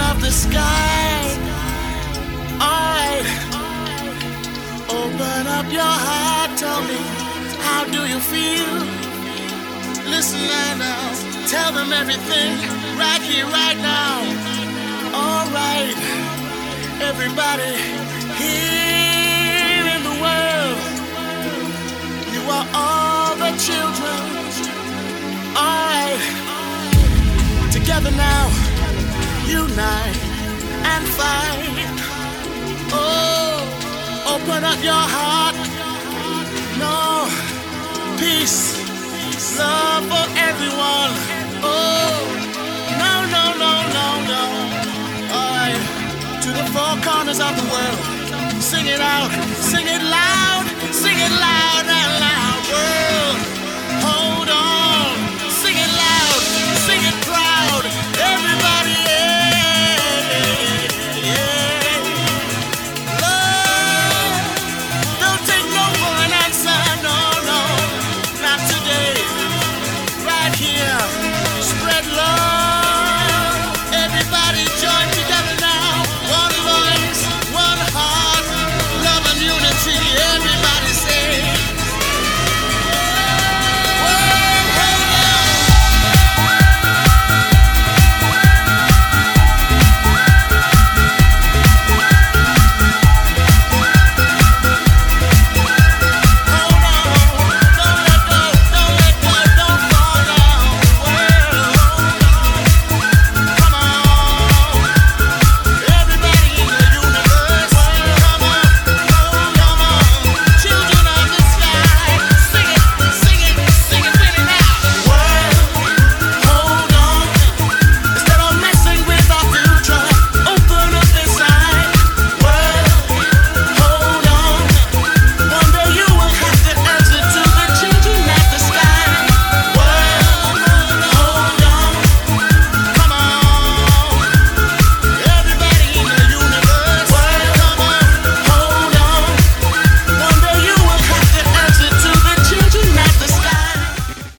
of the sky. Alright, open up your heart, tell me, how do you feel? Listen now, tell them everything, right here, right now. Alright, everybody here in the world, you are all the children. Alright, together now, unite and fight. Oh, open up your heart. No, peace, love for everyone. Oh, no, no, no, no, no. Alright, to the four corners of the world. Sing it out, sing it loud and loud.